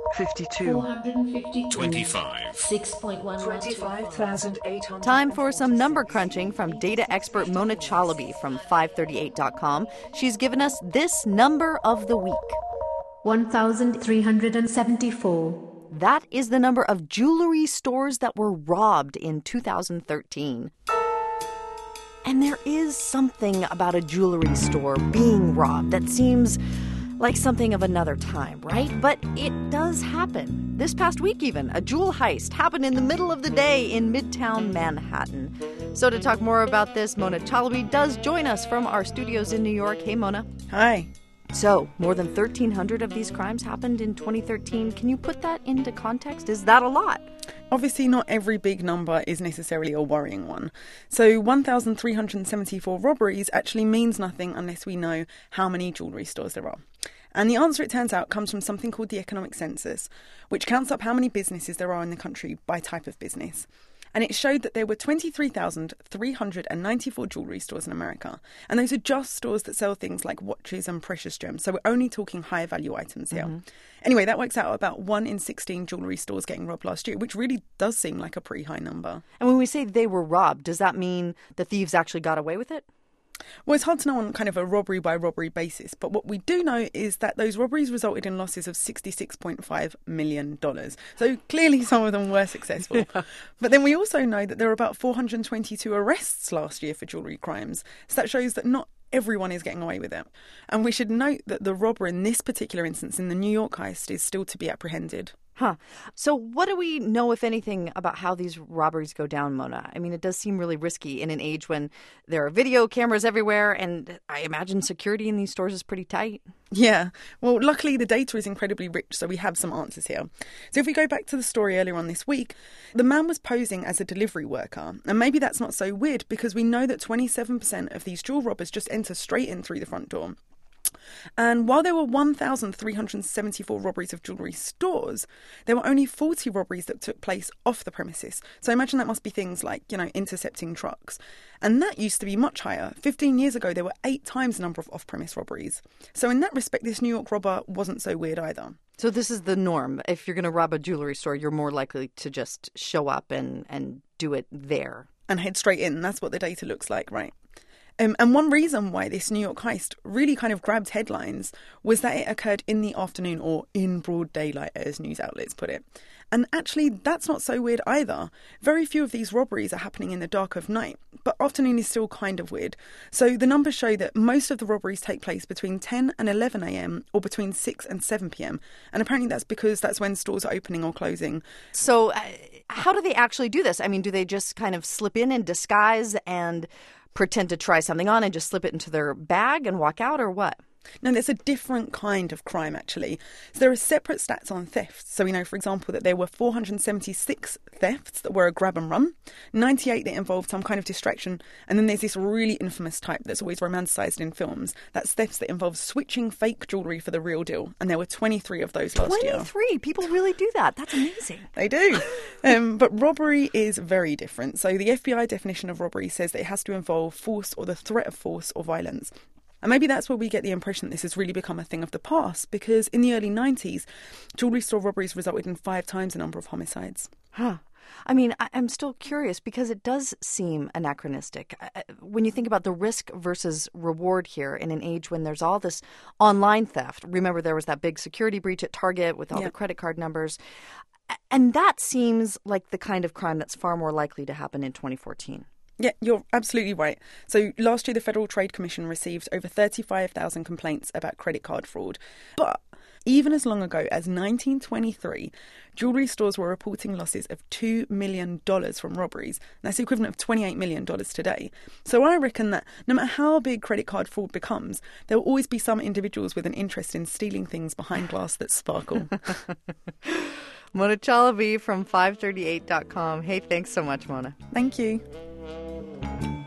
52. 452. 25. 6.1. 25,800. Time for some number crunching from data expert Mona Chalabi from 538.com. She's given us this number of the week. 1,374. That is the number of jewelry stores that were robbed in 2013. And there is something about a jewelry store being robbed that seems like something of another time, right? But it does happen. This past week even, a jewel heist happened in the middle of the day in Midtown Manhattan. So to talk more about this, Mona Chalabi does join us from our studios in New York. Hey, Mona. Hi. So, more than 1,300 of these crimes happened in 2013. Can you put that into context? Is that a lot? Obviously, not every big number is necessarily a worrying one. So 1,374 robberies actually means nothing unless we know how many jewellery stores there are. And the answer, it turns out, comes from something called the Economic Census, which counts up how many businesses there are in the country by type of business. And it showed that there were 23,394 jewellery stores in America. And those are just stores that sell things like watches and precious gems. So we're only talking higher value items here. Mm-hmm. Anyway, that works out about 1 in 16 jewellery stores getting robbed last year, which really does seem like a pretty high number. And when we say they were robbed, does that mean the thieves actually got away with it? Well, it's hard to know on kind of a robbery-by-robbery basis, but what we do know is that those robberies resulted in losses of $66.5 million. So clearly some of them were successful. Yeah. But then we also know that there were about 422 arrests last year for jewellery crimes. So that shows that not everyone is getting away with it. And we should note that the robber in this particular instance in the New York heist is still to be apprehended. Huh. So what do we know, if anything, about how these robberies go down, Mona? I mean, it does seem really risky in an age when there are video cameras everywhere, and I imagine security in these stores is pretty tight. Yeah. Well, luckily the data is incredibly rich, so we have some answers here. So if we go back to the story earlier on this week, the man was posing as a delivery worker. And maybe that's not so weird because we know that 27% of these jewel robbers just enter straight in through the front door. And while there were 1,374 robberies of jewellery stores, there were only 40 robberies that took place off the premises. So I imagine that must be things like, intercepting trucks. And that used to be much higher. 15 years ago, there were 8 times the number of off-premise robberies. So in that respect, this New York robber wasn't so weird either. So this is the norm. If you're going to rob a jewellery store, you're more likely to just show up and do it there. And head straight in. That's what the data looks like, right? And one reason why this New York heist really kind of grabbed headlines was that it occurred in the afternoon, or in broad daylight, as news outlets put it. And actually, that's not so weird either. Very few of these robberies are happening in the dark of night, but afternoon is still kind of weird. So the numbers show that most of the robberies take place between 10 and 11 a.m. or between 6 and 7 p.m. And apparently that's because that's when stores are opening or closing. So how do they actually do this? I mean, do they just kind of slip in disguise and pretend to try something on and just slip it into their bag and walk out, or what? No, there's a different kind of crime, actually. So there are separate stats on thefts. So we know, for example, that there were 476 thefts that were a grab and run, 98 that involved some kind of distraction, and then there's this really infamous type that's always romanticised in films. That's thefts that involve switching fake jewellery for the real deal. And there were 23 of those last year. 23? People really do that. That's amazing. They do. But robbery is very different. So the FBI definition of robbery says that it has to involve force or the threat of force or violence. And maybe that's where we get the impression that this has really become a thing of the past, because in the early 90s, jewellery store robberies resulted in 5 times the number of homicides. Huh. I mean, I'm still curious because it does seem anachronistic. When you think about the risk versus reward here in an age when there's all this online theft. Remember, there was that big security breach at Target with all the credit card numbers. And that seems like the kind of crime that's far more likely to happen in 2014. Yeah, you're absolutely right. So last year, the Federal Trade Commission received over 35,000 complaints about credit card fraud. But even as long ago as 1923, jewellery stores were reporting losses of $2 million from robberies. That's the equivalent of $28 million today. So I reckon that no matter how big credit card fraud becomes, there will always be some individuals with an interest in stealing things behind glass that sparkle. Mona Chalabi from 538.com. Hey, thanks so much, Mona. Thank you.